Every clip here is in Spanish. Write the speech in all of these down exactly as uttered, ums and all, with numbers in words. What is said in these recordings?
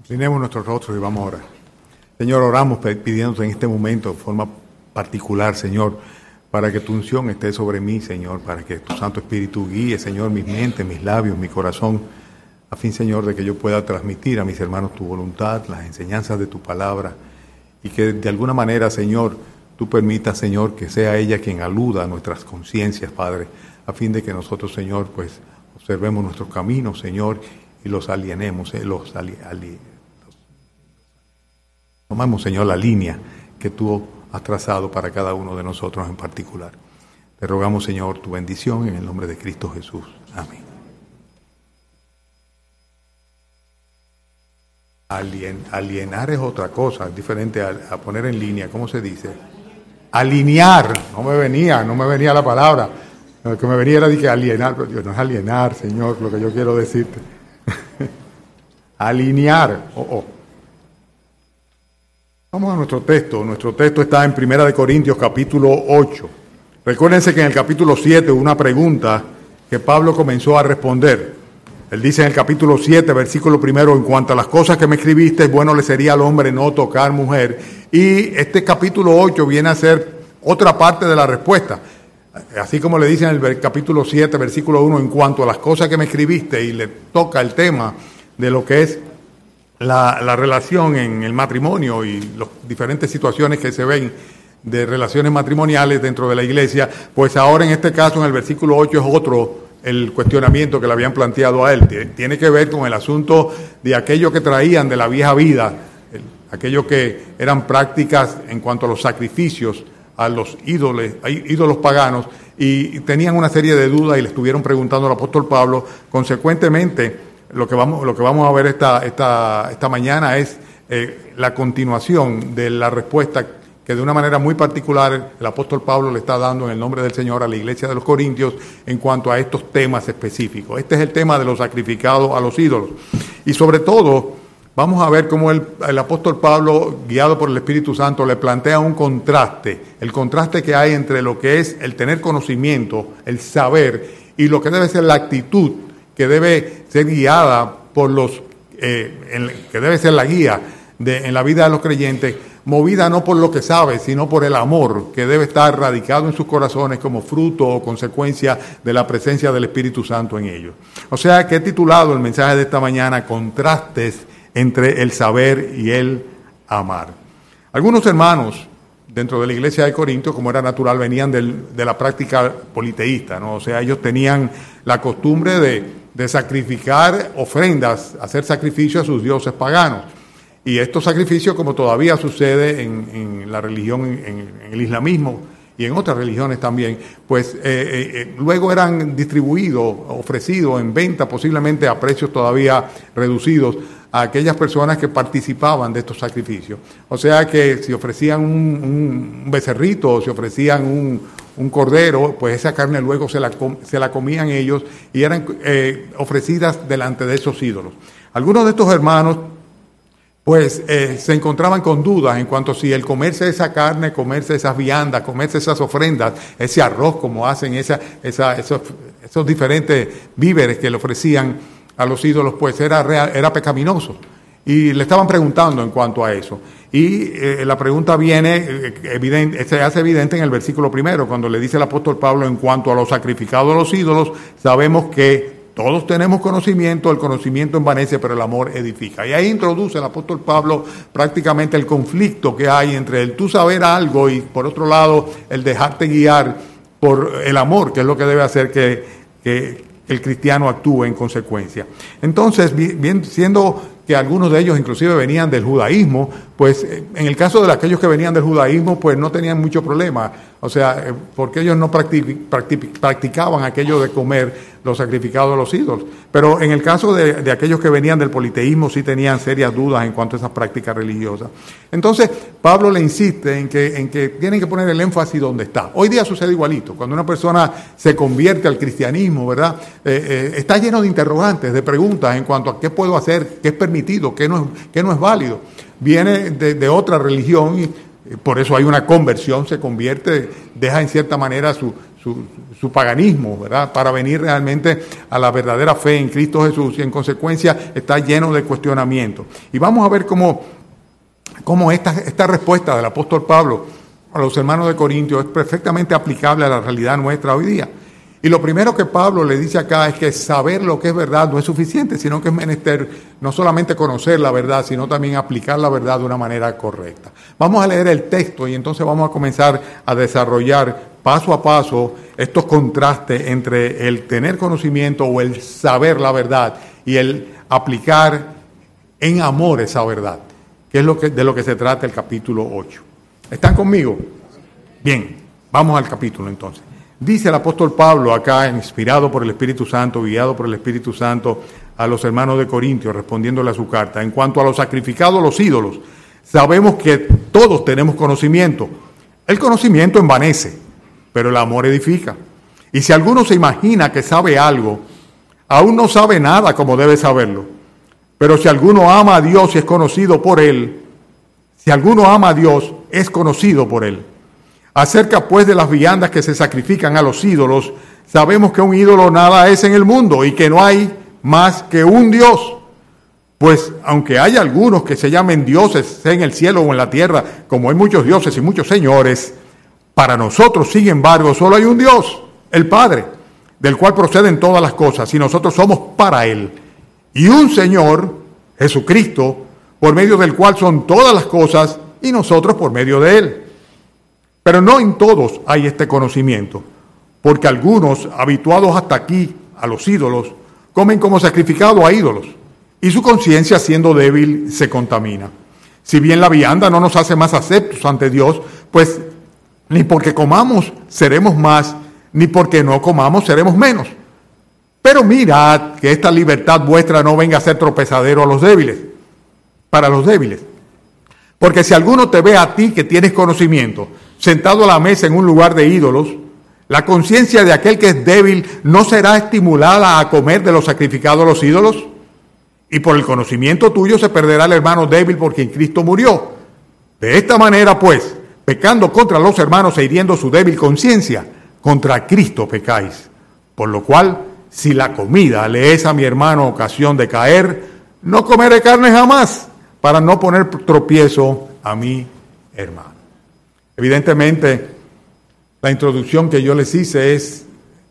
Inclinemos nuestros rostros y vamos a orar. Señor, oramos pidiéndote en este momento, de forma particular, Señor, para que tu unción esté sobre mí, Señor, para que tu Santo Espíritu guíe, Señor, mis mentes, mis labios, mi corazón, a fin, Señor, de que yo pueda transmitir a mis hermanos tu voluntad, las enseñanzas de tu palabra, y que de alguna manera, Señor, tú permitas, Señor, que sea ella quien aluda a nuestras conciencias, Padre, a fin de que nosotros, Señor, pues observemos nuestros caminos, Señor, y los alienemos, eh, los ali, ali, tomamos, Señor, la línea que tú has trazado para cada uno de nosotros en particular. Te rogamos, Señor, tu bendición en el nombre de Cristo Jesús. Amén. Alien, alienar es otra cosa, es diferente a, a poner en línea. ¿Cómo se dice? Alinear. No me venía, no me venía la palabra. Lo que me venía era de que alienar, pero Dios, no es alienar, Señor, lo que yo quiero decirte. Alinear. Oh, oh. Vamos a nuestro texto. Nuestro texto está en Primera de Corintios, capítulo ocho. Recuérdense que en el capítulo siete hubo una pregunta que Pablo comenzó a responder. Él dice en el capítulo siete, versículo primero, en cuanto a las cosas que me escribiste, bueno le sería al hombre no tocar mujer. Y este capítulo ocho viene a ser otra parte de la respuesta. Así como le dice en el capítulo siete, versículo uno, en cuanto a las cosas que me escribiste, y le toca el tema de lo que es La, la relación en el matrimonio y las diferentes situaciones que se ven de relaciones matrimoniales dentro de la iglesia, pues ahora en este caso en el versículo ocho es otro el cuestionamiento que le habían planteado a él. Tiene que ver con el asunto de aquello que traían de la vieja vida, el, aquello que eran prácticas en cuanto a los sacrificios a los ídolos, ídolos paganos, y tenían una serie de dudas y le estuvieron preguntando al apóstol Pablo. Consecuentemente, Lo que vamos, lo que vamos a ver esta, esta, esta mañana es eh, la continuación de la respuesta que de una manera muy particular el apóstol Pablo le está dando en el nombre del Señor a la iglesia de los Corintios en cuanto a estos temas específicos. Este es el tema de los sacrificados a los ídolos. Y sobre todo, vamos a ver cómo el, el apóstol Pablo, guiado por el Espíritu Santo, le plantea un contraste, el contraste que hay entre lo que es el tener conocimiento, el saber, y lo que debe ser la actitud que debe ser guiada por los, eh, en, que debe ser la guía de, en la vida de los creyentes, movida no por lo que sabe, sino por el amor que debe estar radicado en sus corazones como fruto o consecuencia de la presencia del Espíritu Santo en ellos. O sea que he titulado el mensaje de esta mañana, Contrastes entre el saber y el amar. Algunos hermanos dentro de la iglesia de Corinto, como era natural, venían del, de la práctica politeísta, ¿no? O sea, ellos tenían la costumbre de, de sacrificar ofrendas, hacer sacrificios a sus dioses paganos. Y estos sacrificios, como todavía sucede en, en la religión, en, en el islamismo y en otras religiones también, pues eh, eh, luego eran distribuidos, ofrecidos en venta, posiblemente a precios todavía reducidos, a aquellas personas que participaban de estos sacrificios. O sea que si ofrecían un, un becerrito o si ofrecían un, un cordero, pues esa carne luego se la, se la comían ellos y eran eh, ofrecidas delante de esos ídolos. Algunos de estos hermanos pues eh, se encontraban con dudas en cuanto a si el comerse esa carne, comerse esas viandas, comerse esas ofrendas, ese arroz como hacen, esa, esa, esos, esos diferentes víveres que le ofrecían a los ídolos, pues era, real, era pecaminoso. Y le estaban preguntando en cuanto a eso. Y eh, la pregunta viene, eh, evidente, se hace evidente en el versículo primero, cuando le dice el apóstol Pablo, en cuanto a los sacrificados a los ídolos, sabemos que todos tenemos conocimiento, el conocimiento envanece, pero el amor edifica. Y ahí introduce el apóstol Pablo prácticamente el conflicto que hay entre el tú saber algo y, por otro lado, el dejarte guiar por el amor, que es lo que debe hacer que, que el cristiano actúe en consecuencia. Entonces, bien, siendo que algunos de ellos inclusive venían del judaísmo, pues en el caso de aquellos que venían del judaísmo, pues no tenían mucho problema. O sea, porque ellos no practic, practic, practicaban aquello de comer los sacrificados a los ídolos. Pero en el caso de, de aquellos que venían del politeísmo, sí tenían serias dudas en cuanto a esas prácticas religiosas. Entonces, Pablo le insiste en que, en que tienen que poner el énfasis donde está. Hoy día sucede igualito. Cuando una persona se convierte al cristianismo, ¿verdad? Eh, eh, está lleno de interrogantes, de preguntas en cuanto a qué puedo hacer, qué es permitido, qué no es, qué no es válido. Viene de, de otra religión y por eso hay una conversión, se convierte, deja en cierta manera su, su, su paganismo, ¿verdad? Para venir realmente a la verdadera fe en Cristo Jesús, y en consecuencia está lleno de cuestionamientos. Y vamos a ver cómo, cómo esta, esta respuesta del apóstol Pablo a los hermanos de Corintios es perfectamente aplicable a la realidad nuestra hoy día. Y lo primero que Pablo le dice acá es que saber lo que es verdad no es suficiente, sino que es menester no solamente conocer la verdad, sino también aplicar la verdad de una manera correcta. Vamos a leer el texto y entonces vamos a comenzar a desarrollar paso a paso estos contrastes entre el tener conocimiento o el saber la verdad y el aplicar en amor esa verdad, que es lo que, de lo que se trata el capítulo ocho. ¿Están conmigo? Bien, vamos al capítulo entonces. Dice el apóstol Pablo acá, inspirado por el Espíritu Santo, guiado por el Espíritu Santo, a los hermanos de Corintios, respondiéndole a su carta. En cuanto a los sacrificados, los ídolos, sabemos que todos tenemos conocimiento. El conocimiento envanece, pero el amor edifica. Y si alguno se imagina que sabe algo, aún no sabe nada como debe saberlo. Pero si alguno ama a Dios y es conocido por Él, si alguno ama a Dios, es conocido por Él. Acerca pues de las viandas que se sacrifican a los ídolos, sabemos que un ídolo nada es en el mundo y que no hay más que un Dios. Pues aunque hay algunos que se llamen dioses, sea en el cielo o en la tierra, como hay muchos dioses y muchos señores, para nosotros, sin embargo, solo hay un Dios, el Padre, del cual proceden todas las cosas, y nosotros somos para Él. Y un Señor, Jesucristo, por medio del cual son todas las cosas, y nosotros por medio de Él. Pero no en todos hay este conocimiento, porque algunos, habituados hasta aquí a los ídolos, comen como sacrificado a ídolos, y su conciencia, siendo débil, se contamina. Si bien la vianda no nos hace más aceptos ante Dios, pues ni porque comamos seremos más, ni porque no comamos seremos menos. Pero mirad que esta libertad vuestra no venga a ser tropezadero a los débiles, para los débiles. Porque si alguno te ve a ti que tienes conocimiento, sentado a la mesa en un lugar de ídolos, la conciencia de aquel que es débil no será estimulada a comer de lo sacrificado a los ídolos. Y por el conocimiento tuyo se perderá el hermano débil por quien Cristo murió. De esta manera, pues, pecando contra los hermanos e hiriendo su débil conciencia, contra Cristo pecáis. Por lo cual, si la comida le es a mi hermano ocasión de caer, no comeré carne jamás, para no poner tropiezo a mi hermano. Evidentemente, la introducción que yo les hice es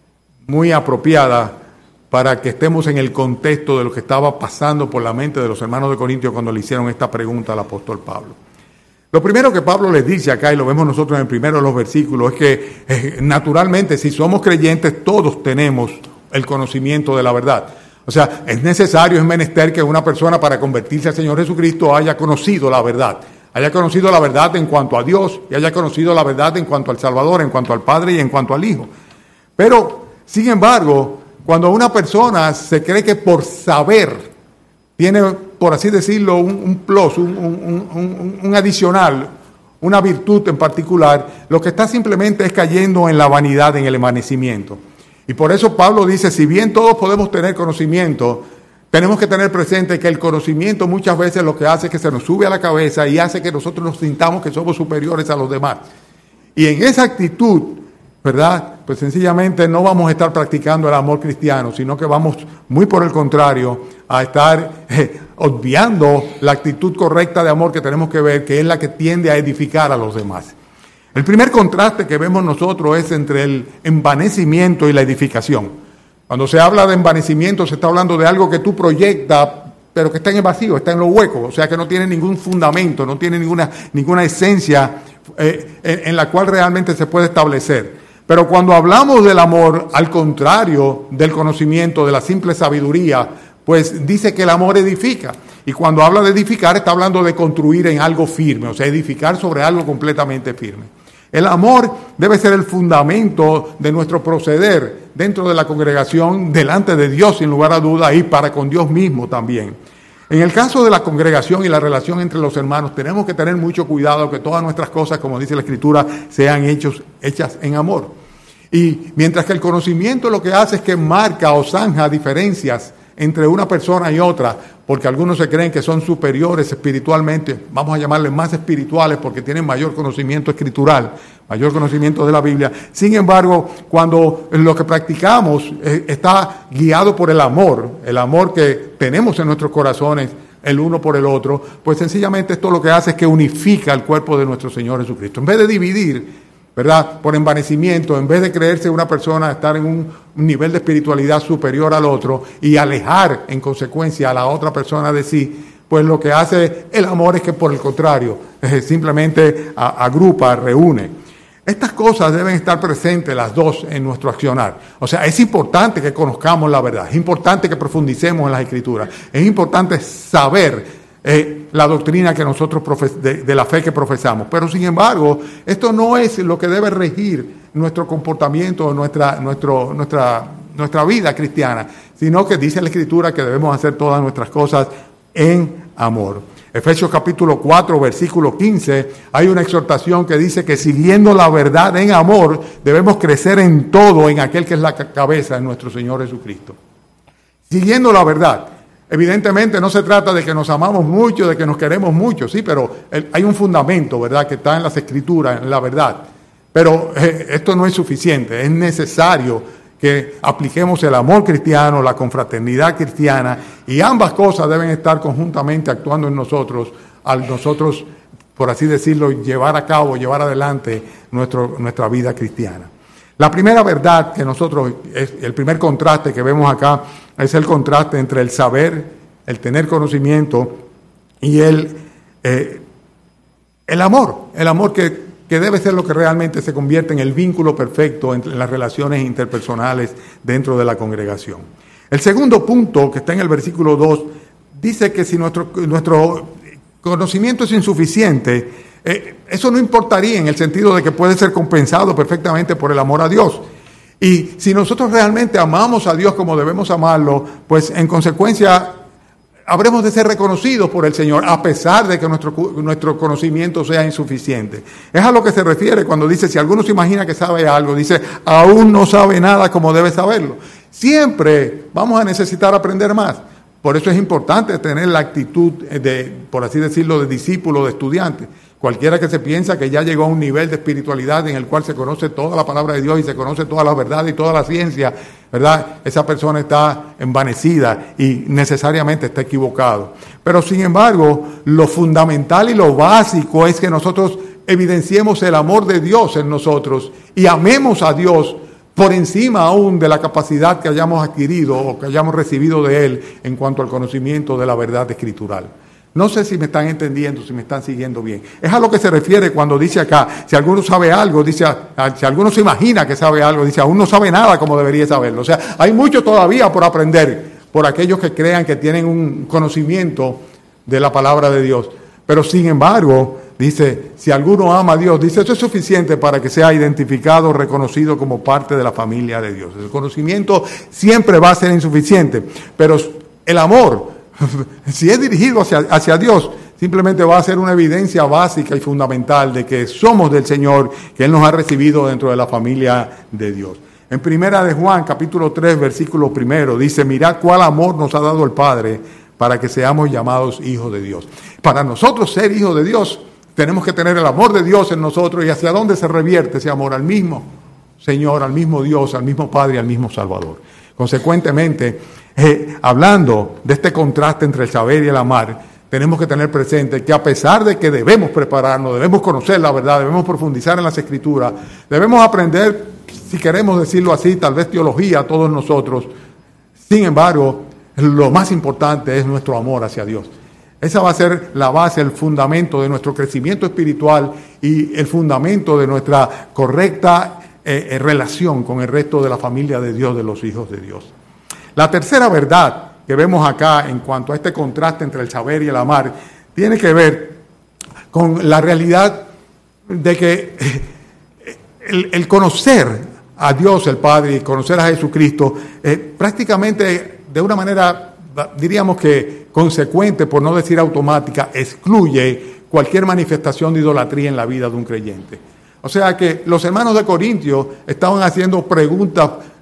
muy apropiada para que estemos en el contexto de lo que estaba pasando por la mente de los hermanos de Corintios cuando le hicieron esta pregunta al apóstol Pablo. Lo primero que Pablo les dice acá, y lo vemos nosotros en el primero de los versículos, es que eh, naturalmente, si somos creyentes, todos tenemos el conocimiento de la verdad. O sea, es necesario, es menester que una persona para convertirse al Señor Jesucristo haya conocido la verdad. Haya conocido la verdad en cuanto a Dios y haya conocido la verdad en cuanto al Salvador, en cuanto al Padre y en cuanto al Hijo. Pero, sin embargo, cuando una persona se cree que por saber tiene, por así decirlo, un, un plus, un, un, un, un adicional, una virtud en particular, lo que está simplemente es cayendo en la vanidad, en el envanecimiento. Y por eso Pablo dice, si bien todos podemos tener conocimiento, tenemos que tener presente que el conocimiento muchas veces lo que hace es que se nos sube a la cabeza y hace que nosotros nos sintamos que somos superiores a los demás. Y en esa actitud, ¿verdad? Pues sencillamente no vamos a estar practicando el amor cristiano, sino que vamos, muy por el contrario, a estar eh, obviando la actitud correcta de amor que tenemos que ver, que es la que tiende a edificar a los demás. El primer contraste que vemos nosotros es entre el envanecimiento y la edificación. Cuando se habla de envanecimiento, se está hablando de algo que tú proyectas, pero que está en el vacío, está en los huecos, o sea que no tiene ningún fundamento, no tiene ninguna, ninguna esencia eh, en, en la cual realmente se puede establecer. Pero cuando hablamos del amor, al contrario del conocimiento, de la simple sabiduría, pues dice que el amor edifica. Y cuando habla de edificar, está hablando de construir en algo firme, o sea, edificar sobre algo completamente firme. El amor debe ser el fundamento de nuestro proceder dentro de la congregación, delante de Dios, sin lugar a duda, y para con Dios mismo también. En el caso de la congregación y la relación entre los hermanos, tenemos que tener mucho cuidado que todas nuestras cosas, como dice la Escritura, sean hechos, hechas en amor. Y mientras que el conocimiento lo que hace es que marca o zanja diferencias entre una persona y otra, porque algunos se creen que son superiores espiritualmente, vamos a llamarles más espirituales porque tienen mayor conocimiento escritural, mayor conocimiento de la Biblia. Sin embargo, cuando lo que practicamos eh, está guiado por el amor, el amor que tenemos en nuestros corazones, el uno por el otro, pues sencillamente esto lo que hace es que unifica el cuerpo de nuestro Señor Jesucristo. En vez de dividir, ¿verdad?, por envanecimiento, en vez de creerse una persona estar en un nivel de espiritualidad superior al otro y alejar en consecuencia a la otra persona de sí, pues lo que hace el amor es que por el contrario, eh, simplemente a, agrupa, reúne. Estas cosas deben estar presentes las dos en nuestro accionar. O sea, es importante que conozcamos la verdad, es importante que profundicemos en las Escrituras, es importante saber Eh, la doctrina que nosotros profes- de, de la fe que profesamos. Pero sin embargo, esto no es lo que debe regir nuestro comportamiento, nuestra, nuestro, nuestra, nuestra vida cristiana, sino que dice la Escritura que debemos hacer todas nuestras cosas en amor. Efesios capítulo cuatro, versículo quince, hay una exhortación que dice que siguiendo la verdad en amor, debemos crecer en todo en aquel que es la cabeza, en nuestro Señor Jesucristo. Siguiendo la verdad. Evidentemente no se trata de que nos amamos mucho, de que nos queremos mucho, sí, pero hay un fundamento, ¿verdad?, que está en las Escrituras, en la verdad. Pero eh, esto no es suficiente, es necesario que apliquemos el amor cristiano, la confraternidad cristiana, y ambas cosas deben estar conjuntamente actuando en nosotros, al nosotros, por así decirlo, llevar a cabo, llevar adelante nuestro, nuestra vida cristiana. La primera verdad que nosotros, es el primer contraste que vemos acá, es el contraste entre el saber, el tener conocimiento y el, eh, el amor. El amor que, que debe ser lo que realmente se convierte en el vínculo perfecto entre las relaciones interpersonales dentro de la congregación. El segundo punto, que está en el versículo dos, dice que si nuestro, nuestro conocimiento es insuficiente, Eh, eso no importaría en el sentido de que puede ser compensado perfectamente por el amor a Dios. Y si nosotros realmente amamos a Dios como debemos amarlo, pues en consecuencia habremos de ser reconocidos por el Señor, a pesar de que nuestro, nuestro conocimiento sea insuficiente. Es a lo que se refiere cuando dice, si alguno se imagina que sabe algo, dice, aún no sabe nada como debe saberlo. Siempre vamos a necesitar aprender más. Por eso es importante tener la actitud de, por así decirlo, de discípulo, de estudiante. Cualquiera que se piensa que ya llegó a un nivel de espiritualidad en el cual se conoce toda la palabra de Dios y se conoce toda la verdad y toda la ciencia, ¿verdad?, esa persona está envanecida y necesariamente está equivocado. Pero sin embargo, lo fundamental y lo básico es que nosotros evidenciemos el amor de Dios en nosotros y amemos a Dios por encima aún de la capacidad que hayamos adquirido o que hayamos recibido de Él en cuanto al conocimiento de la verdad escritural. No sé si me están entendiendo, si me están siguiendo bien. Es a lo que se refiere cuando dice acá, si alguno sabe algo, dice, si alguno se imagina que sabe algo, dice, aún no sabe nada como debería saberlo. O sea, hay mucho todavía por aprender por aquellos que crean que tienen un conocimiento de la palabra de Dios. Pero sin embargo, dice, si alguno ama a Dios, dice, eso es suficiente para que sea identificado, reconocido como parte de la familia de Dios. El conocimiento siempre va a ser insuficiente, pero el amor, si es dirigido hacia, hacia Dios, simplemente va a ser una evidencia básica y fundamental de que somos del Señor, que Él nos ha recibido dentro de la familia de Dios. En primera de Juan, capítulo tres, versículo primero, dice, mirad cuál amor nos ha dado el Padre para que seamos llamados hijos de Dios. Para nosotros ser hijos de Dios, tenemos que tener el amor de Dios en nosotros. ¿Y hacia dónde se revierte ese amor? Al mismo Señor, al mismo Dios, al mismo Padre y al mismo Salvador. Consecuentemente, eh, hablando de este contraste entre el saber y el amar, tenemos que tener presente que a pesar de que debemos prepararnos, debemos conocer la verdad, debemos profundizar en las Escrituras, debemos aprender, si queremos decirlo así, tal vez teología, todos nosotros. Sin embargo, lo más importante es nuestro amor hacia Dios. Esa va a ser la base, el fundamento de nuestro crecimiento espiritual y el fundamento de nuestra correcta eh, relación con el resto de la familia de Dios, de los hijos de Dios. La tercera verdad que vemos acá en cuanto a este contraste entre el saber y el amar tiene que ver con la realidad de que el, el conocer a Dios el Padre y conocer a Jesucristo eh, prácticamente de una manera, diríamos que consecuente, por no decir automática, excluye cualquier manifestación de idolatría en la vida de un creyente. O sea que los hermanos de Corintios estaban haciendo preguntas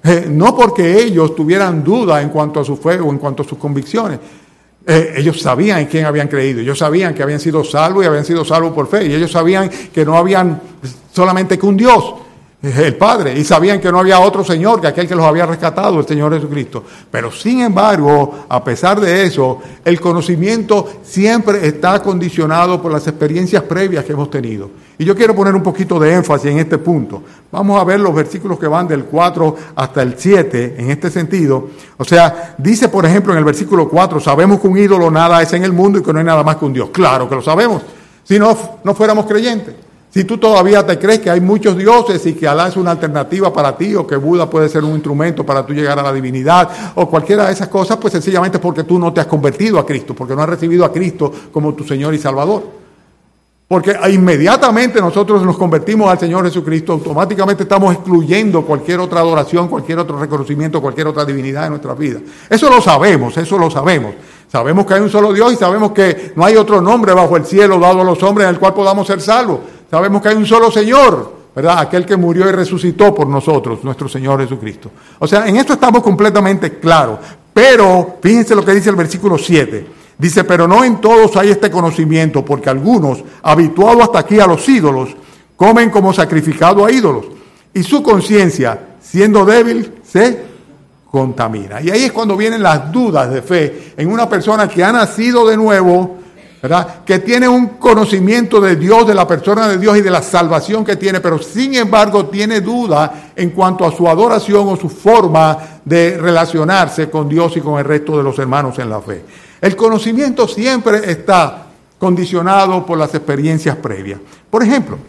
Eh, no porque ellos tuvieran duda en cuanto a su fe o en cuanto a sus convicciones. Eh, ellos sabían en quién habían creído. Ellos sabían que habían sido salvos y habían sido salvos por fe. Y ellos sabían que no habían solamente que un Dios, el Padre, y sabían que no había otro Señor que aquel que los había rescatado, el Señor Jesucristo. Pero sin embargo, a pesar de eso, el conocimiento siempre está condicionado por las experiencias previas que hemos tenido. Y yo quiero poner un poquito de énfasis en este punto. Vamos a ver los versículos que van del cuatro hasta el siete en este sentido. O sea, dice por ejemplo en el versículo cuatro, sabemos que un ídolo nada es en el mundo y que no hay nada más que un Dios. Claro que lo sabemos, si no, no fuéramos creyentes. Si tú todavía te crees que hay muchos dioses y que Alá es una alternativa para ti o que Buda puede ser un instrumento para tú llegar a la divinidad o cualquiera de esas cosas, pues sencillamente porque tú no te has convertido a Cristo, porque no has recibido a Cristo como tu Señor y Salvador. Porque inmediatamente nosotros nos convertimos al Señor Jesucristo, automáticamente estamos excluyendo cualquier otra adoración, cualquier otro reconocimiento, cualquier otra divinidad en nuestra vida. Eso lo sabemos, eso lo sabemos. Sabemos que hay un solo Dios y sabemos que no hay otro nombre bajo el cielo dado a los hombres en el cual podamos ser salvos. Sabemos que hay un solo Señor, ¿verdad? Aquel que murió y resucitó por nosotros, nuestro Señor Jesucristo. O sea, en esto estamos completamente claros. Pero, fíjense lo que dice el versículo siete. Dice, pero no en todos hay este conocimiento, porque algunos, habituados hasta aquí a los ídolos, comen como sacrificado a ídolos, y su conciencia, siendo débil, se contamina. Y ahí es cuando vienen las dudas de fe en una persona que ha nacido de nuevo, ¿verdad? Que tiene un conocimiento de Dios, de la persona de Dios y de la salvación que tiene, pero sin embargo tiene duda en cuanto a su adoración o su forma de relacionarse con Dios y con el resto de los hermanos en la fe. El conocimiento siempre está condicionado por las experiencias previas. Por ejemplo,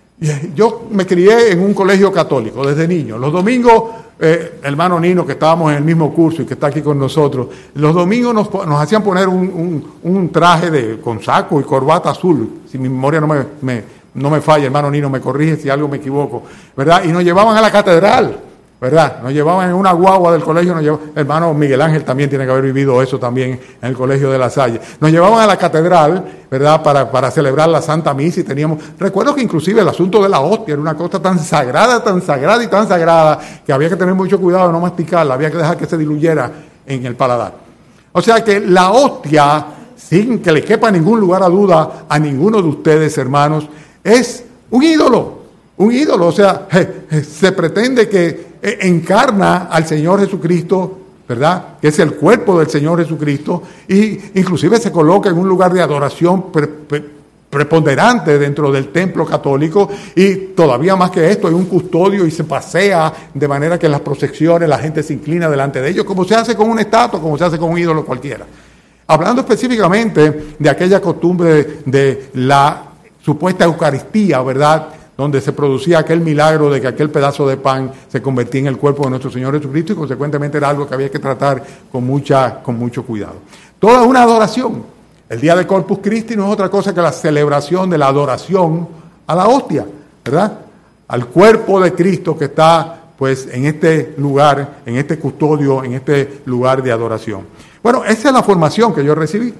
yo me crié en un colegio católico desde niño. Los domingos, eh, hermano Nino, que estábamos en el mismo curso y que está aquí con nosotros, los domingos nos, nos hacían poner un, un, un traje de, con saco y corbata azul. Si mi memoria no me, me, no me falla, hermano Nino, me corrige si algo me equivoco, ¿verdad? Y nos llevaban a la catedral, ¿verdad? Nos llevaban en una guagua del colegio, nos llevaban, hermano Miguel Ángel también tiene que haber vivido eso también en el colegio de La Salle. Nos llevaban a la catedral, ¿verdad? Para, para celebrar la Santa Misa y teníamos, recuerdo que inclusive el asunto de la hostia era una cosa tan sagrada, tan sagrada y tan sagrada que había que tener mucho cuidado de no masticarla, había que dejar que se diluyera en el paladar. O sea que la hostia, sin que le quepa ningún lugar a duda a ninguno de ustedes, hermanos, es un ídolo. Un ídolo, o sea, se pretende que encarna al Señor Jesucristo, ¿verdad? Que es el cuerpo del Señor Jesucristo, y inclusive se coloca en un lugar de adoración pre, pre, preponderante dentro del templo católico, y todavía más que esto, hay un custodio y se pasea de manera que en las procesiones la gente se inclina delante de ellos, como se hace con una estatua, como se hace con un ídolo cualquiera. Hablando específicamente de aquella costumbre de la supuesta Eucaristía, ¿verdad?, donde se producía aquel milagro de que aquel pedazo de pan se convertía en el cuerpo de nuestro Señor Jesucristo y consecuentemente era algo que había que tratar con, mucha, con mucho cuidado. Toda una adoración. El día de Corpus Christi no es otra cosa que la celebración de la adoración a la hostia, ¿verdad? Al cuerpo de Cristo que está pues en este lugar, en este custodio, en este lugar de adoración. Bueno, esa es la formación que yo recibí.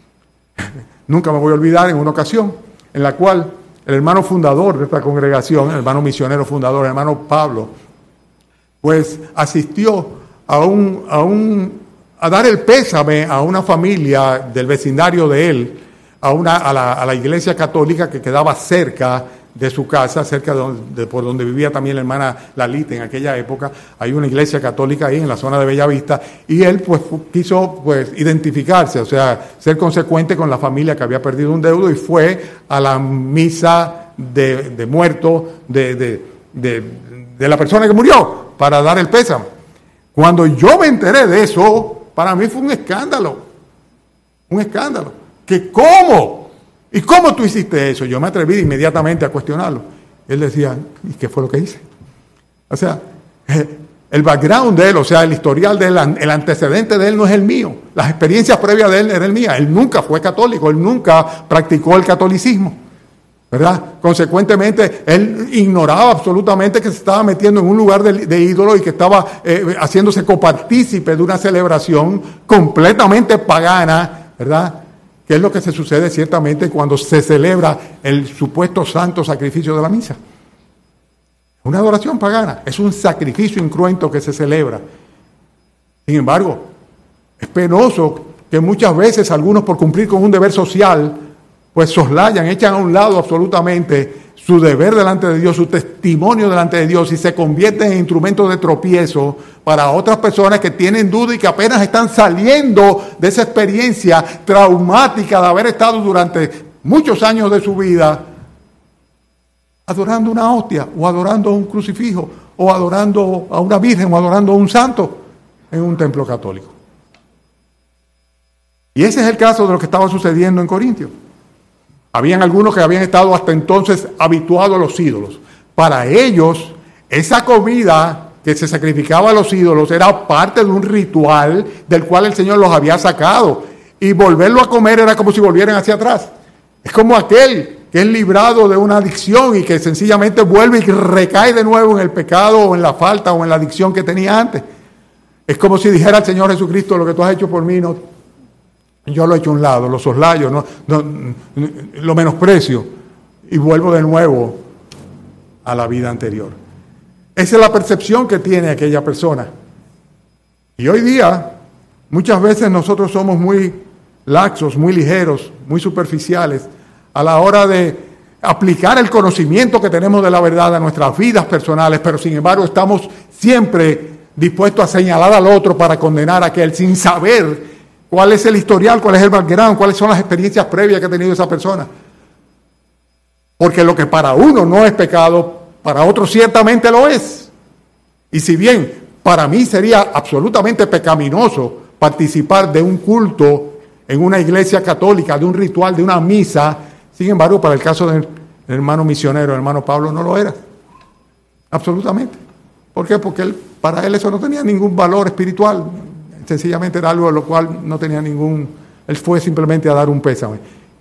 Nunca me voy a olvidar en una ocasión en la cual el hermano fundador de esta congregación, el hermano misionero fundador, el hermano Pablo, pues asistió a un, a un, a dar el pésame a una familia del vecindario de él, a una, a la, a la iglesia católica que quedaba cerca de su casa, cerca de, donde, de por donde vivía también la hermana Lalita en aquella época. Hay una iglesia católica ahí en la zona de Bellavista, y él pues quiso pues identificarse, o sea, ser consecuente con la familia que había perdido un deudo, y fue a la misa de, de muerto de, de, de, de la persona que murió para dar el pésame. Cuando yo me enteré de eso, para mí fue un escándalo, un escándalo, que ¿cómo? ¿Y cómo tú hiciste eso? Yo me atreví inmediatamente a cuestionarlo. Él decía, ¿y qué fue lo que hice? O sea, el background de él, o sea, el historial de él, el antecedente de él no es el mío. Las experiencias previas de él eran el mía. Él nunca fue católico, él nunca practicó el catolicismo, ¿verdad? Consecuentemente, él ignoraba absolutamente que se estaba metiendo en un lugar de, de ídolo y que estaba eh, haciéndose copartícipe de una celebración completamente pagana, ¿verdad? Que es lo que se sucede ciertamente cuando se celebra el supuesto santo sacrificio de la misa. Una adoración pagana, es un sacrificio incruento que se celebra. Sin embargo, es penoso que muchas veces algunos, por cumplir con un deber social, pues soslayan, echan a un lado absolutamente su deber delante de Dios, su testimonio delante de Dios, y se convierten en instrumentos de tropiezo para otras personas que tienen duda y que apenas están saliendo de esa experiencia traumática de haber estado durante muchos años de su vida adorando una hostia, o adorando un crucifijo, o adorando a una virgen, o adorando a un santo en un templo católico. Y ese es el caso de lo que estaba sucediendo en Corintios. Habían algunos que habían estado hasta entonces habituados a los ídolos. Para ellos, esa comida que se sacrificaba a los ídolos era parte de un ritual del cual el Señor los había sacado. Y volverlo a comer era como si volvieran hacia atrás. Es como aquel que es librado de una adicción y que sencillamente vuelve y recae de nuevo en el pecado o en la falta o en la adicción que tenía antes. Es como si dijera al Señor Jesucristo: lo que tú has hecho por mí, no, yo lo he hecho a un lado, lo soslayo, no, no, lo menosprecio y vuelvo de nuevo a la vida anterior. Esa es la percepción que tiene aquella persona. Y hoy día, muchas veces nosotros somos muy laxos, muy ligeros, muy superficiales a la hora de aplicar el conocimiento que tenemos de la verdad a nuestras vidas personales, pero sin embargo estamos siempre dispuestos a señalar al otro para condenar a aquel sin saber cuál es el historial, cuál es el background, cuáles son las experiencias previas que ha tenido esa persona. Porque lo que para uno no es pecado, para otro ciertamente lo es. Y si bien para mí sería absolutamente pecaminoso participar de un culto en una iglesia católica, de un ritual, de una misa, sin embargo, para el caso del hermano misionero, el hermano Pablo, no lo era. Absolutamente. ¿Por qué? Porque él, para él eso no tenía ningún valor espiritual. Sencillamente era algo de lo cual no tenía ningún... Él fue simplemente a dar un pésame.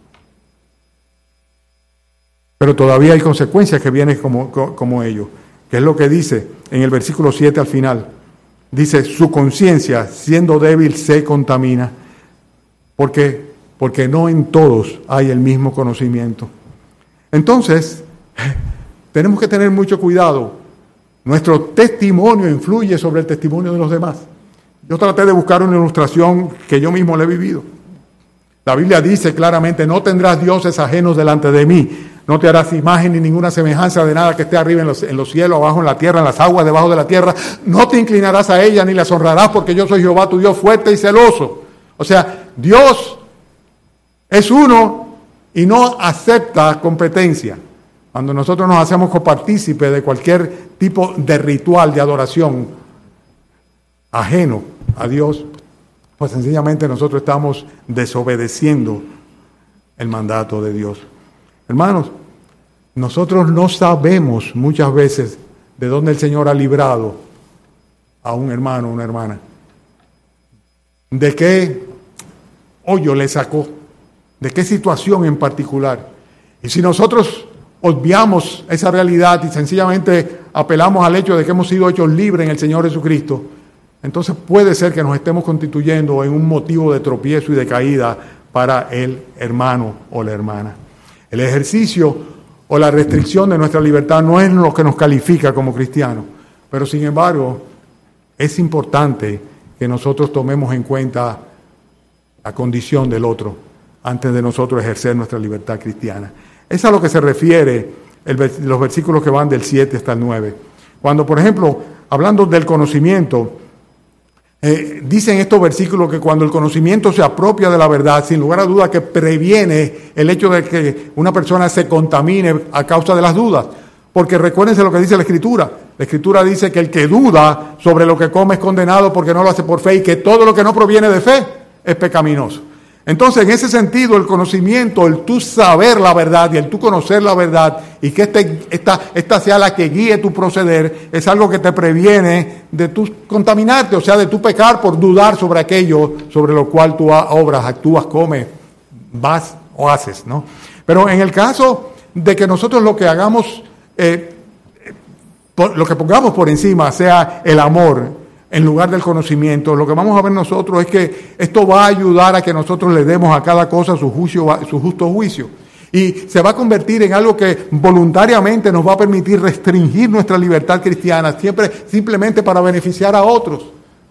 Pero todavía hay consecuencias que vienen como, como ello, que es lo que dice en el versículo siete al final. Dice: su conciencia, siendo débil, se contamina. ¿Por qué? Porque no en todos hay el mismo conocimiento. Entonces, tenemos que tener mucho cuidado. Nuestro testimonio influye sobre el testimonio de los demás. Yo traté de buscar una ilustración que yo mismo le he vivido. La Biblia dice claramente: no tendrás dioses ajenos delante de mí. No te harás imagen ni ninguna semejanza de nada que esté arriba en los, en los cielos, abajo en la tierra, en las aguas debajo de la tierra. No te inclinarás a ella ni las honrarás, porque yo soy Jehová tu Dios fuerte y celoso. O sea, Dios es uno y no acepta competencia. Cuando nosotros nos hacemos copartícipes de cualquier tipo de ritual de adoración ajeno a Dios, pues sencillamente nosotros estamos desobedeciendo el mandato de Dios. Hermanos, nosotros no sabemos muchas veces de dónde el Señor ha librado a un hermano o una hermana. De qué hoyo le sacó, de qué situación en particular. Y si nosotros obviamos esa realidad y sencillamente apelamos al hecho de que hemos sido hechos libres en el Señor Jesucristo, entonces puede ser que nos estemos constituyendo en un motivo de tropiezo y de caída para el hermano o la hermana. El ejercicio o la restricción de nuestra libertad no es lo que nos califica como cristianos, pero sin embargo es importante que nosotros tomemos en cuenta la condición del otro antes de nosotros ejercer nuestra libertad cristiana. Es a lo que se refiere el, los versículos que van del siete hasta el nueve. Cuando, por ejemplo, hablando del conocimiento, eh, dicen estos versículos que cuando el conocimiento se apropia de la verdad, sin lugar a duda que previene el hecho de que una persona se contamine a causa de las dudas. Porque recuérdense lo que dice la Escritura. La Escritura dice que el que duda sobre lo que come es condenado porque no lo hace por fe, y que todo lo que no proviene de fe es pecaminoso. Entonces, en ese sentido, el conocimiento, el tú saber la verdad y el tú conocer la verdad, y que este, esta, esta sea la que guíe tu proceder, es algo que te previene de tu contaminarte, o sea, de tu pecar por dudar sobre aquello sobre lo cual tú obras, actúas, comes, vas o haces, ¿no? Pero en el caso de que nosotros lo que hagamos, eh, por, lo que pongamos por encima sea el amor en lugar del conocimiento, lo que vamos a ver nosotros es que esto va a ayudar a que nosotros le demos a cada cosa su, juicio, su justo juicio. Y se va a convertir en algo que voluntariamente nos va a permitir restringir nuestra libertad cristiana, siempre, simplemente para beneficiar a otros,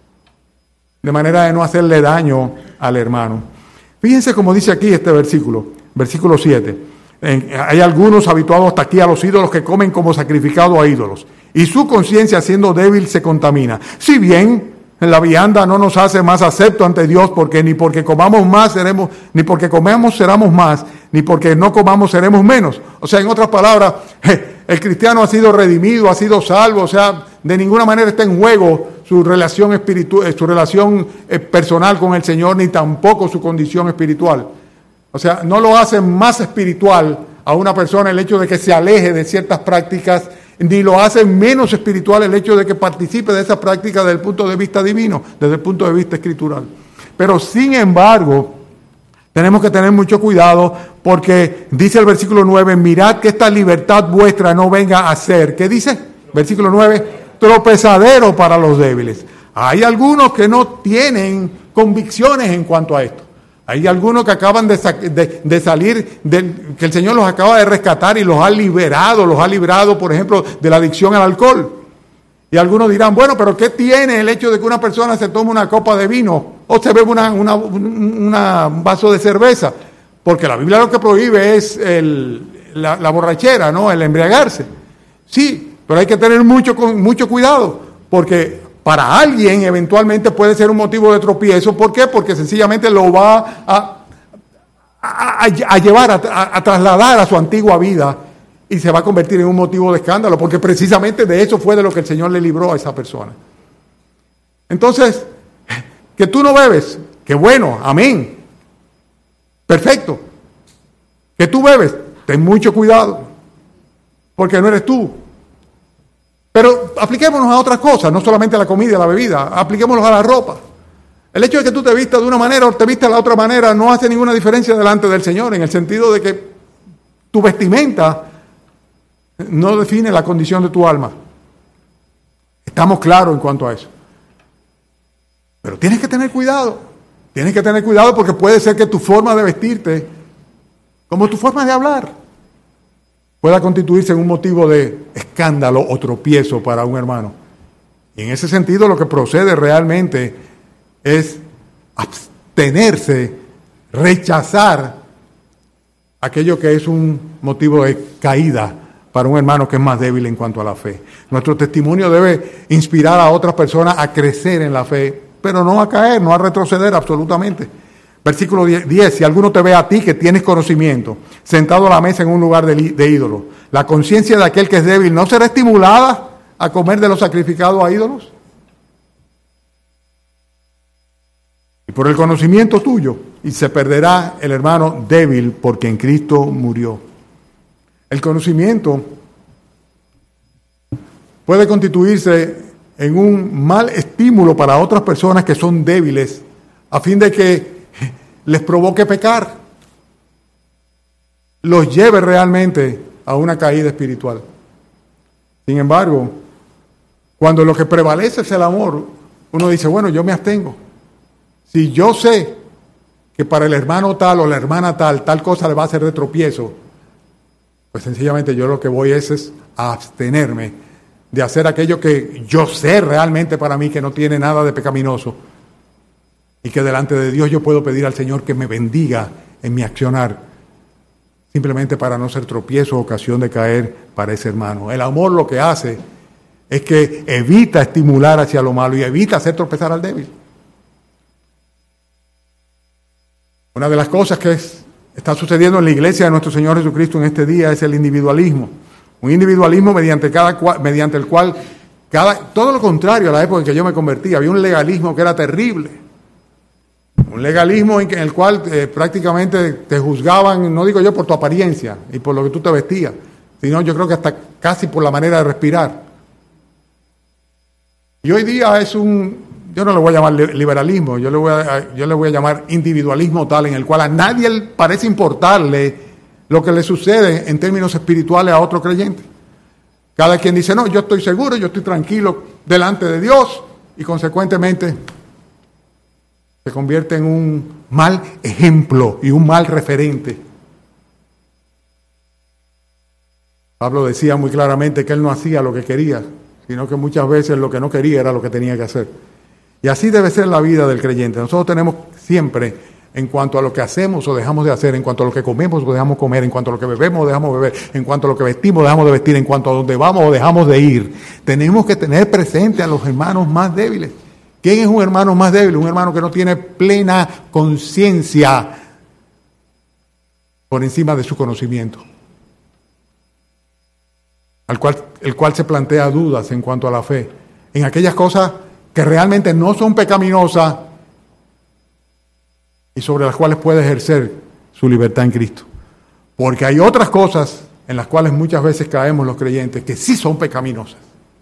de manera de no hacerle daño al hermano. Fíjense cómo dice aquí este versículo, versículo siete. En, hay algunos habituados hasta aquí a los ídolos que comen como sacrificado a ídolos, y su conciencia, siendo débil, se contamina. Si bien la vianda no nos hace más acepto ante Dios, porque ni porque comamos más seremos, ni porque comemos seremos más, ni porque no comamos seremos menos. O sea, en otras palabras, el cristiano ha sido redimido, ha sido salvo, o sea, de ninguna manera está en juego su relación espiritual, su relación personal con el Señor, ni tampoco su condición espiritual. O sea, no lo hace más espiritual a una persona el hecho de que se aleje de ciertas prácticas, ni lo hace menos espiritual el hecho de que participe de esas prácticas desde el punto de vista divino, desde el punto de vista escritural. Pero sin embargo, tenemos que tener mucho cuidado porque dice el versículo nueve, mirad que esta libertad vuestra no venga a ser, ¿qué dice? Versículo nueve, tropezadero para los débiles. Hay algunos que no tienen convicciones en cuanto a esto. Hay algunos que acaban de, de, de salir, de, que el Señor los acaba de rescatar y los ha liberado, los ha librado, por ejemplo, de la adicción al alcohol. Y algunos dirán, bueno, pero ¿qué tiene el hecho de que una persona se tome una copa de vino o se bebe una, una, una, un vaso de cerveza? Porque la Biblia lo que prohíbe es el, la, la borrachera, ¿no? El embriagarse. Sí, pero hay que tener mucho, mucho cuidado, porque para alguien eventualmente puede ser un motivo de tropiezo. ¿Por qué? Porque sencillamente lo va a, a, a, a llevar, a, a, a trasladar a su antigua vida y se va a convertir en un motivo de escándalo, porque precisamente de eso fue de lo que el Señor le libró a esa persona. Entonces, que tú no bebes, que bueno, amén, perfecto. Que tú bebes, ten mucho cuidado, porque no eres tú. Pero apliquémonos a otras cosas, no solamente a la comida y a la bebida, apliquémonos a la ropa. El hecho de que tú te vistas de una manera o te vistas de la otra manera no hace ninguna diferencia delante del Señor, en el sentido de que tu vestimenta no define la condición de tu alma. Estamos claros en cuanto a eso. Pero tienes que tener cuidado, tienes que tener cuidado porque puede ser que tu forma de vestirte, como tu forma de hablar, pueda constituirse en un motivo de escándalo o tropiezo para un hermano. Y en ese sentido lo que procede realmente es abstenerse, rechazar aquello que es un motivo de caída para un hermano que es más débil en cuanto a la fe. Nuestro testimonio debe inspirar a otras personas a crecer en la fe, pero no a caer, no a retroceder absolutamente. Versículo diez, si alguno te ve a ti que tienes conocimiento, sentado a la mesa en un lugar de, de ídolo, la conciencia de aquel que es débil ¿no será estimulada a comer de lo sacrificado a ídolos? Y por el conocimiento tuyo, y se perderá el hermano débil porque en Cristo murió. El conocimiento puede constituirse en un mal estímulo para otras personas que son débiles, a fin de que les provoque pecar, los lleve realmente a una caída espiritual. Sin embargo, cuando lo que prevalece es el amor, uno dice, bueno, yo me abstengo. Si yo sé que para el hermano tal o la hermana tal, tal cosa le va a hacer de tropiezo, pues sencillamente yo lo que voy es, es a abstenerme de hacer aquello que yo sé realmente para mí que no tiene nada de pecaminoso. Y que delante de Dios yo puedo pedir al Señor que me bendiga en mi accionar, simplemente para no ser tropiezo o ocasión de caer para ese hermano. El amor lo que hace es que evita estimular hacia lo malo y evita hacer tropezar al débil. Una de las cosas que es, está sucediendo en la iglesia de nuestro Señor Jesucristo en este día es el individualismo. Un individualismo mediante, cada, mediante el cual, cada, todo lo contrario a la época en que yo me convertí, había un legalismo que era terrible. Un legalismo en el cual eh, prácticamente te juzgaban, no digo yo por tu apariencia y por lo que tú te vestías, sino yo creo que hasta casi por la manera de respirar. Y hoy día es un, yo no le voy a llamar liberalismo, yo le voy a, yo le voy a llamar individualismo tal, en el cual a nadie parece importarle lo que le sucede en términos espirituales a otro creyente. Cada quien dice, no, yo estoy seguro, yo estoy tranquilo delante de Dios, y consecuentemente se convierte en un mal ejemplo y un mal referente. Pablo decía muy claramente que él no hacía lo que quería, sino que muchas veces lo que no quería era lo que tenía que hacer. Y así debe ser la vida del creyente. Nosotros tenemos siempre, en cuanto a lo que hacemos o dejamos de hacer, en cuanto a lo que comemos o dejamos comer, en cuanto a lo que bebemos o dejamos beber, en cuanto a lo que vestimos o dejamos de vestir, en cuanto a donde vamos o dejamos de ir, tenemos que tener presente a los hermanos más débiles. ¿Quién es un hermano más débil? Un hermano que no tiene plena conciencia por encima de su conocimiento, al cual, el cual se plantea dudas en cuanto a la fe, en aquellas cosas que realmente no son pecaminosas y sobre las cuales puede ejercer su libertad en Cristo. Porque hay otras cosas en las cuales muchas veces caemos los creyentes que sí son pecaminosas.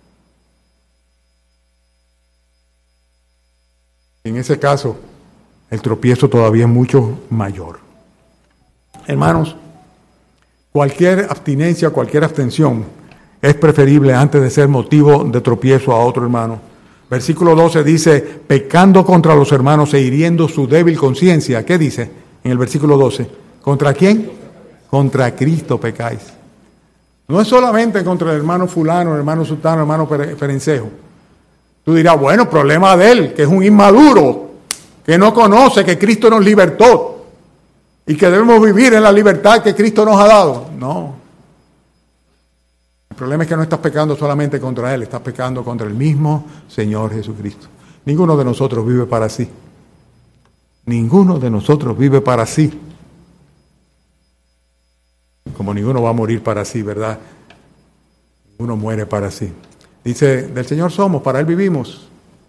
En ese caso, el tropiezo todavía es mucho mayor. Hermanos, cualquier abstinencia, cualquier abstención es preferible antes de ser motivo de tropiezo a otro hermano. Versículo doce dice, pecando contra los hermanos e hiriendo su débil conciencia. ¿Qué dice en el versículo doce? ¿Contra quién? Contra Cristo pecáis. No es solamente contra el hermano fulano, el hermano sultano, el hermano perencejo. Tú dirás, bueno, problema de él, que es un inmaduro, que no conoce que Cristo nos libertó y que debemos vivir en la libertad que Cristo nos ha dado. No. El problema es que no estás pecando solamente contra Él, estás pecando contra el mismo Señor Jesucristo. Ninguno de nosotros vive para sí. Ninguno de nosotros vive para sí. Como ninguno va a morir para sí, ¿verdad? Ninguno muere para sí. Dice, del Señor somos, para Él vivimos,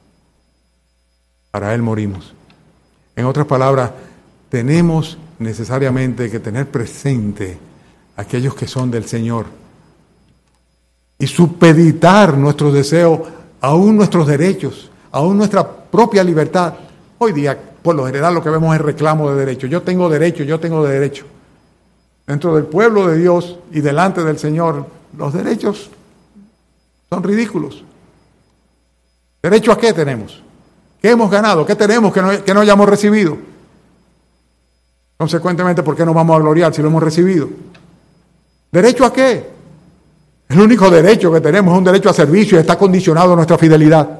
para Él morimos. En otras palabras, tenemos necesariamente que tener presente a aquellos que son del Señor y supeditar nuestros deseos, aún nuestros derechos, aún nuestra propia libertad. Hoy día, por lo general, lo que vemos es reclamo de derechos. Yo tengo derecho, yo tengo derecho. Dentro del pueblo de Dios y delante del Señor, los derechos son ridículos. ¿Derecho a qué tenemos? ¿Qué hemos ganado? ¿Qué tenemos que no, que no hayamos recibido? Consecuentemente, ¿por qué nos vamos a gloriar si lo hemos recibido? ¿Derecho a qué? El único derecho que tenemos es un derecho a servicio y está condicionado a nuestra fidelidad.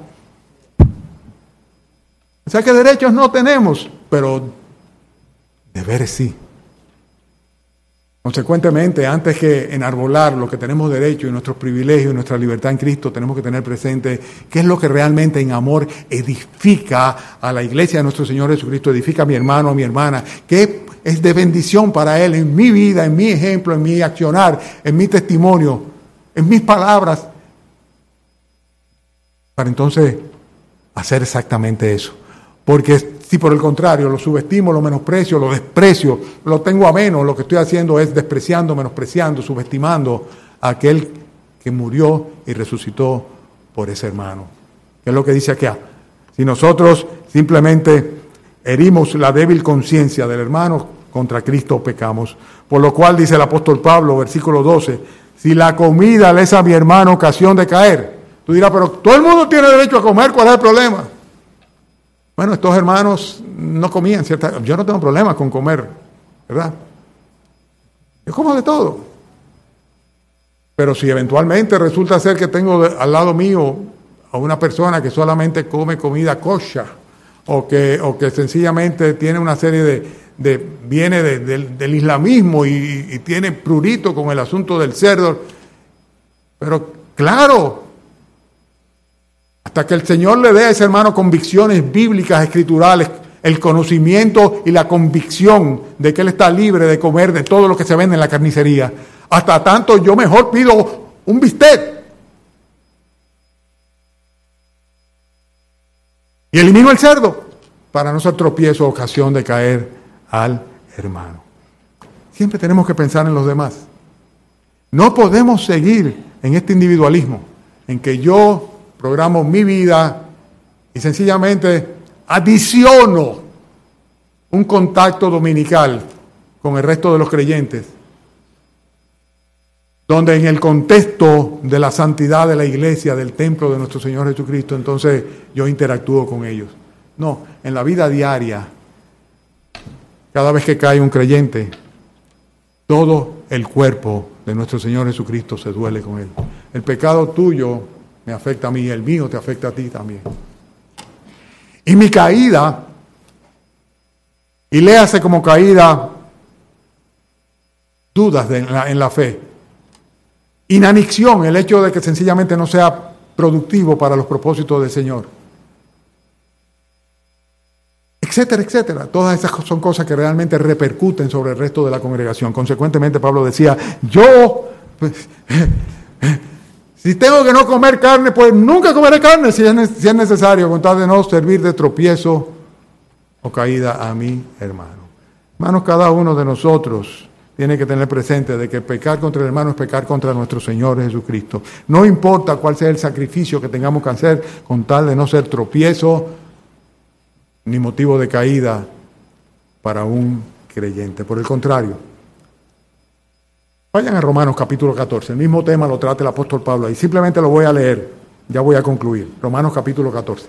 O sea que derechos no tenemos, pero deberes sí. Consecuentemente, antes que enarbolar lo que tenemos derecho y nuestros privilegios y nuestra libertad en Cristo, tenemos que tener presente qué es lo que realmente en amor edifica a la iglesia de nuestro Señor Jesucristo, edifica a mi hermano, a mi hermana, qué es de bendición para él en mi vida, en mi ejemplo, en mi accionar, en mi testimonio, en mis palabras, para entonces hacer exactamente eso. Porque si por el contrario lo subestimo, lo menosprecio, lo desprecio, lo tengo a menos, lo que estoy haciendo es despreciando, menospreciando, subestimando a aquel que murió y resucitó por ese hermano. ¿Qué es lo que dice acá? Si nosotros simplemente herimos la débil conciencia del hermano, contra Cristo pecamos. Por lo cual dice el apóstol Pablo, versículo doce, si la comida le es a mi hermano ocasión de caer. Tú dirás, pero todo el mundo tiene derecho a comer, ¿cuál es el problema? Bueno, estos hermanos no comían, ¿cierto? Yo no tengo problema con comer, ¿verdad? Yo como de todo. Pero si eventualmente resulta ser que tengo al lado mío a una persona que solamente come comida kosher, o que, o que sencillamente tiene una serie de, de viene de, de, del islamismo y, y tiene prurito con el asunto del cerdo, pero claro, hasta que el Señor le dé a ese hermano convicciones bíblicas, escriturales, el conocimiento y la convicción de que él está libre de comer de todo lo que se vende en la carnicería. Hasta tanto yo mejor pido un bistec y elimino el cerdo para no ser tropiezo o ocasión de caer al hermano. Siempre tenemos que pensar en los demás. No podemos seguir en este individualismo, en que yo programo mi vida y sencillamente adiciono un contacto dominical con el resto de los creyentes, donde en el contexto de la santidad de la iglesia, del templo de nuestro Señor Jesucristo, entonces yo interactúo con ellos. No, en la vida diaria, cada vez que cae un creyente, todo el cuerpo de nuestro Señor Jesucristo se duele con él. El pecado tuyo me afecta a mí, el mío te afecta a ti también. Y mi caída, y léase como caída, dudas de, en, la, en la fe. Inanición, el hecho de que sencillamente no sea productivo para los propósitos del Señor. Etcétera, etcétera. Todas esas son cosas que realmente repercuten sobre el resto de la congregación. Consecuentemente, Pablo decía, yo, pues, si tengo que no comer carne, pues nunca comeré carne si es, si es necesario, con tal de no servir de tropiezo o caída a mi hermano. Hermanos, cada uno de nosotros tiene que tener presente de que pecar contra el hermano es pecar contra nuestro Señor Jesucristo. No importa cuál sea el sacrificio que tengamos que hacer, con tal de no ser tropiezo ni motivo de caída para un creyente. Por el contrario, vayan a Romanos capítulo catorce, el mismo tema lo trata el apóstol Pablo ahí. Simplemente lo voy a leer, ya voy a concluir. Romanos capítulo catorce.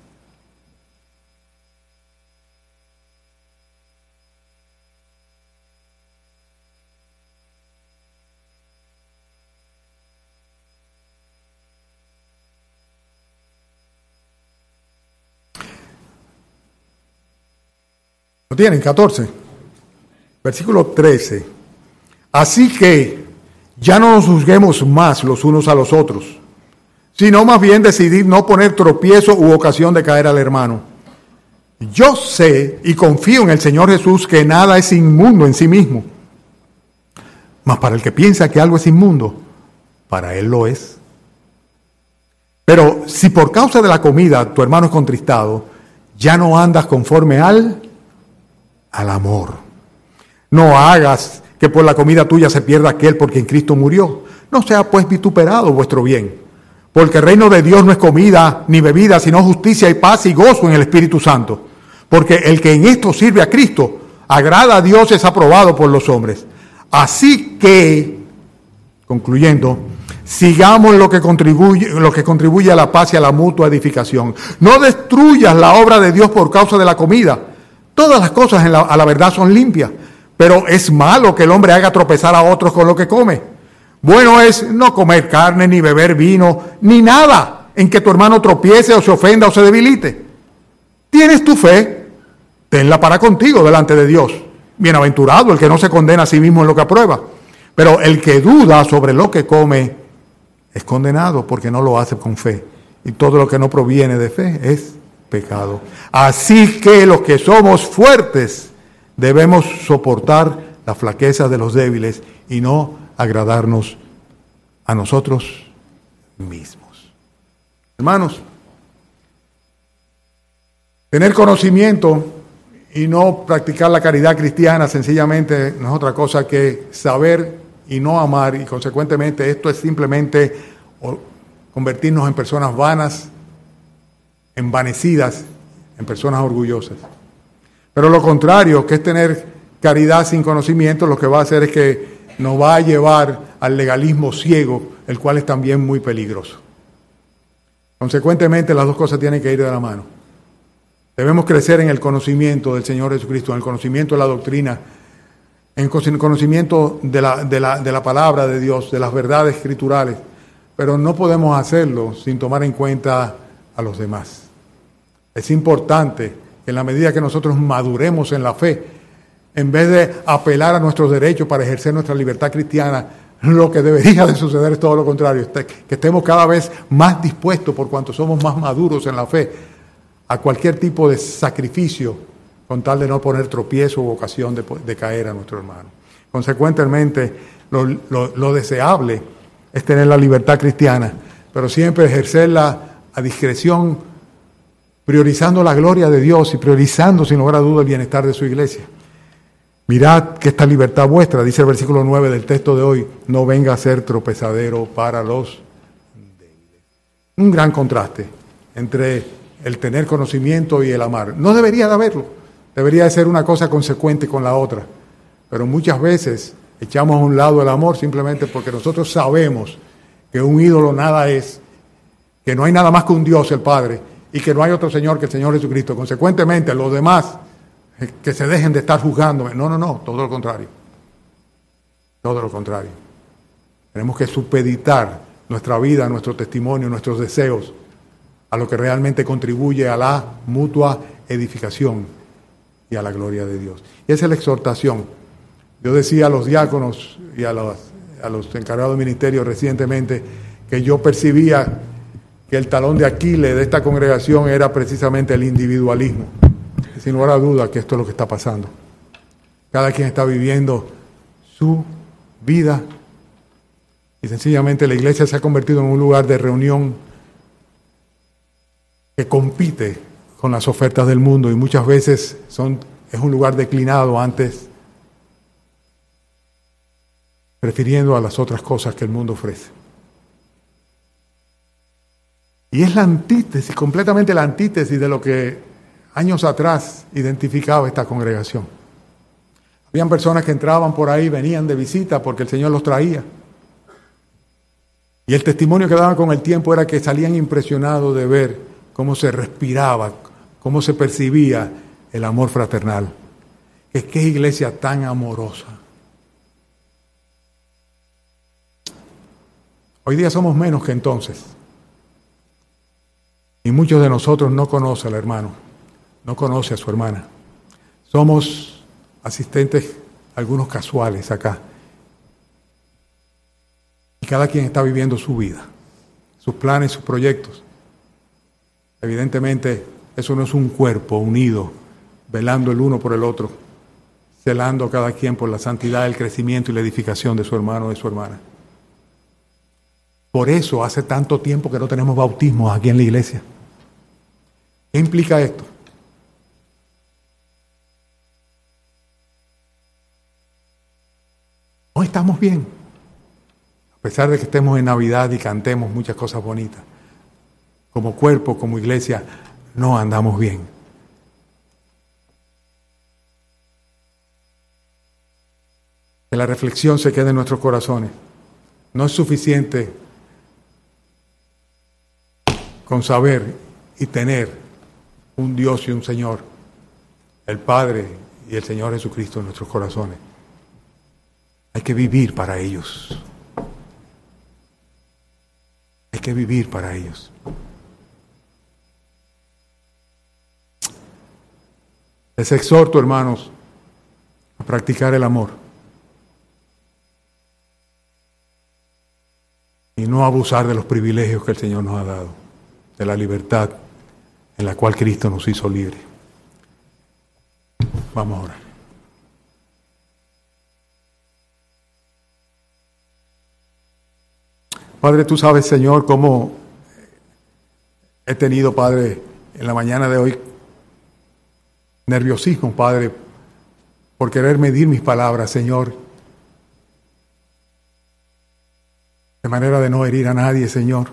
¿Lo tienen? catorce. Versículo trece. Así que ya no nos juzguemos más los unos a los otros, sino más bien decidir no poner tropiezo u ocasión de caer al hermano. Yo sé y confío en el Señor Jesús que nada es inmundo en sí mismo. Mas para el que piensa que algo es inmundo, para él lo es. Pero si por causa de la comida tu hermano es contristado, ya no andas conforme al al amor. No hagas que por la comida tuya se pierda aquel por quien Cristo murió. No sea pues vituperado vuestro bien, porque el reino de Dios no es comida ni bebida, sino justicia y paz y gozo en el Espíritu Santo. Porque el que en esto sirve a Cristo, agrada a Dios, es aprobado por los hombres. Así que, concluyendo, sigamos lo que contribuye, lo que contribuye a la paz y a la mutua edificación. No destruyas la obra de Dios por causa de la comida. Todas las cosas en la, a la verdad son limpias, pero es malo que el hombre haga tropezar a otros con lo que come. Bueno es no comer carne, ni beber vino, ni nada en que tu hermano tropiece o se ofenda o se debilite. ¿Tienes tu fe? Tenla para contigo delante de Dios. Bienaventurado el que no se condena a sí mismo en lo que aprueba. Pero el que duda sobre lo que come es condenado porque no lo hace con fe. Y todo lo que no proviene de fe es pecado. Así que los que somos fuertes debemos soportar la flaqueza de los débiles y no agradarnos a nosotros mismos. Hermanos, tener conocimiento y no practicar la caridad cristiana sencillamente no es otra cosa que saber y no amar, y consecuentemente esto es simplemente convertirnos en personas vanas, envanecidas, en personas orgullosas. Pero lo contrario, que es tener caridad sin conocimiento, lo que va a hacer es que nos va a llevar al legalismo ciego, el cual es también muy peligroso. Consecuentemente, las dos cosas tienen que ir de la mano. Debemos crecer en el conocimiento del Señor Jesucristo, en el conocimiento de la doctrina, en el conocimiento de la, de la, de la palabra de Dios, de las verdades escriturales, pero no podemos hacerlo sin tomar en cuenta a los demás. Es importante que en la medida que nosotros maduremos en la fe, en vez de apelar a nuestros derechos para ejercer nuestra libertad cristiana, lo que debería de suceder es todo lo contrario, que estemos cada vez más dispuestos, por cuanto somos más maduros en la fe, a cualquier tipo de sacrificio, con tal de no poner tropiezo u ocasión de, de caer a nuestro hermano. Consecuentemente, lo, lo, lo deseable es tener la libertad cristiana, pero siempre ejercerla a discreción, priorizando la gloria de Dios y priorizando sin lugar a duda el bienestar de su iglesia. Mirad que esta libertad vuestra, dice el versículo nueve del texto de hoy, no venga a ser tropezadero para los débiles. Un gran contraste entre el tener conocimiento y el amar. No debería de haberlo, debería de ser una cosa consecuente con la otra, pero muchas veces echamos a un lado el amor simplemente porque nosotros sabemos que un ídolo nada es, que no hay nada más que un Dios, el Padre, y que no hay otro Señor que el Señor Jesucristo. Consecuentemente, los demás, que se dejen de estar juzgándome. No, no, no, todo lo contrario. Todo lo contrario. Tenemos que supeditar nuestra vida, nuestro testimonio, nuestros deseos a lo que realmente contribuye a la mutua edificación y a la gloria de Dios. Y esa es la exhortación. Yo decía a los diáconos y a los, a los encargados de ministerio recientemente que yo percibía que el talón de Aquiles de esta congregación era precisamente el individualismo. Y sin lugar a duda que esto es lo que está pasando. Cada quien está viviendo su vida y sencillamente la iglesia se ha convertido en un lugar de reunión que compite con las ofertas del mundo y muchas veces son, es un lugar declinado antes, prefiriendo a las otras cosas que el mundo ofrece. Y es la antítesis, completamente la antítesis de lo que años atrás identificaba esta congregación. Habían personas que entraban por ahí, venían de visita porque el Señor los traía. Y el testimonio que daban con el tiempo era que salían impresionados de ver cómo se respiraba, cómo se percibía el amor fraternal. Es que es iglesia tan amorosa. Hoy día somos menos que entonces. Y muchos de nosotros no conocen al hermano, no conoce a su hermana. Somos asistentes, algunos casuales acá. Y cada quien está viviendo su vida, sus planes, sus proyectos. Evidentemente, eso no es un cuerpo unido, velando el uno por el otro, celando cada quien por la santidad, el crecimiento y la edificación de su hermano o de su hermana. Por eso hace tanto tiempo que no tenemos bautismos aquí en la iglesia. ¿Qué implica esto? No estamos bien. A pesar de que estemos en Navidad y cantemos muchas cosas bonitas. Como cuerpo, como iglesia, no andamos bien. Que la reflexión se quede en nuestros corazones. No es suficiente con saber y tener un Dios y un Señor, el Padre y el Señor Jesucristo en nuestros corazones. Hay que vivir para ellos. Hay que vivir para ellos. Les exhorto, hermanos, a practicar el amor y no abusar de los privilegios que el Señor nos ha dado, de la libertad en la cual Cristo nos hizo libres. Vamos a orar. Padre, tú sabes, Señor, cómo he tenido, Padre, en la mañana de hoy nerviosismo, Padre, por querer medir mis palabras, Señor, de manera de no herir a nadie, Señor.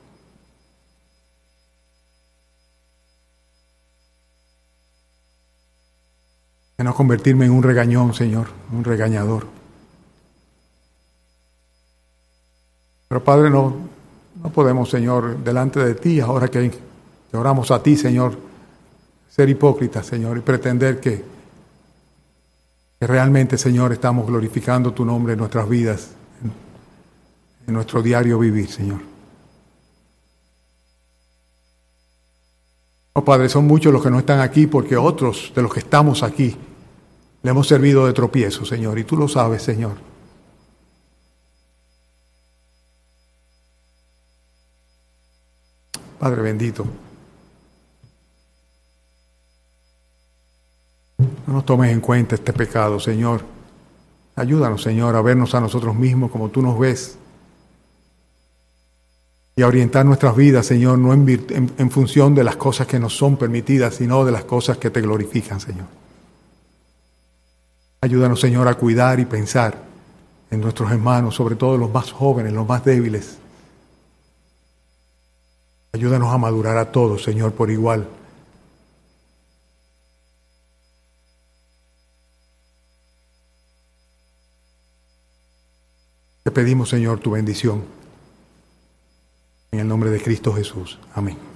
De no convertirme en un regañón, Señor, un regañador. Pero Padre, no, no podemos, Señor, delante de ti, ahora que, que oramos a ti, Señor, ser hipócritas, Señor, y pretender que, que realmente, Señor, estamos glorificando tu nombre en nuestras vidas, en, en nuestro diario vivir, Señor. Oh, Padre, son muchos los que no están aquí porque otros de los que estamos aquí le hemos servido de tropiezo, Señor, y tú lo sabes, Señor. Padre bendito, no nos tomes en cuenta este pecado, Señor. Ayúdanos, Señor, a vernos a nosotros mismos como tú nos ves y a orientar nuestras vidas, Señor, no en, en, en función de las cosas que nos son permitidas, sino de las cosas que te glorifican, Señor. Ayúdanos, Señor, a cuidar y pensar en nuestros hermanos, sobre todo los más jóvenes, los más débiles. Ayúdanos a madurar a todos, Señor, por igual. Te pedimos, Señor, tu bendición. En el nombre de Cristo Jesús. Amén.